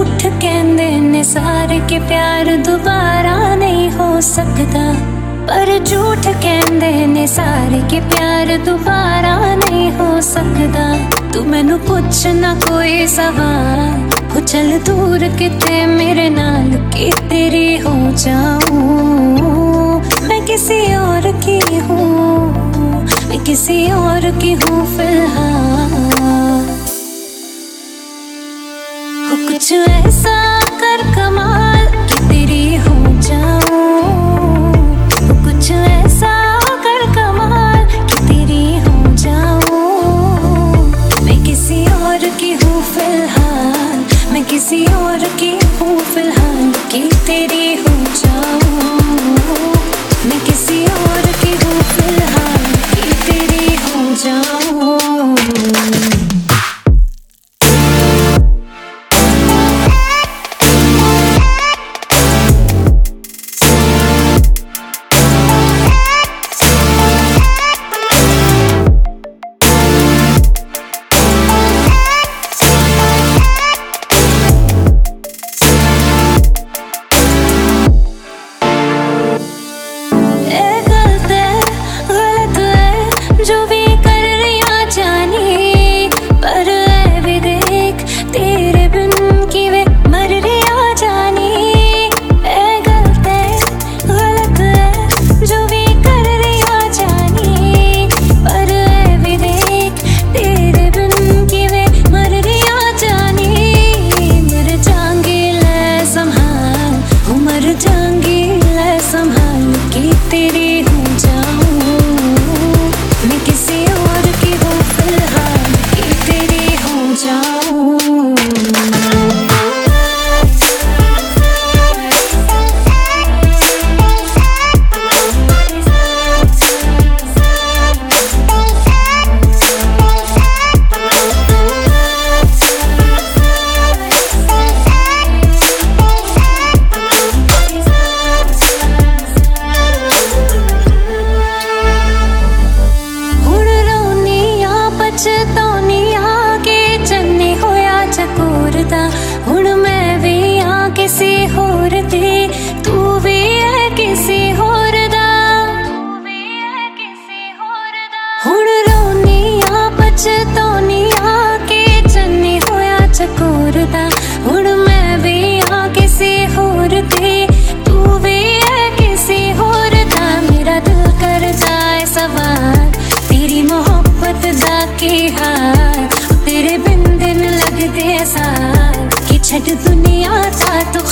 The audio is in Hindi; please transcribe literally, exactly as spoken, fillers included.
झूठ कहंदे ने सारे के प्यार दोबारा नहीं हो सकता, पर झूठ कहंदे ने सारे के प्यार दोबारा नहीं हो सकता। तू मैनू पुछ ना कोई सवाल, हो चल दूर किते मेरे नाल कि तेरी हो जाऊं। मैं किसी और की हूँ, मैं किसी और की हूँ फिलहाल। हो कुछ ऐसा कर कमाल कि तेरी हो जाऊं। हो कुछ ऐसा कर कमाल कि तेरी हो जाऊं। मैं किसी और की हूँ फिलहाल, मैं किसी और की हूँ फिलहाल कि तेरी हो जाऊं। मैं किसी और की हूँ फिलहाल कि तेरी हो जाऊं। हुण मैं भी आ किसी होर दे, तू भी है किसी होर दा। हुण रोनी आ पछतौनी आ के चन्नी होया चकोर दा। हुण मैं भी आ किसी होर दे, तू भी है किसी होर दा। मेरा दिल कर जाए सवार तेरी मोहब्बत दा की हार, तेरे बिन दिन लगदे सार कि छड़ दुनिया दा तू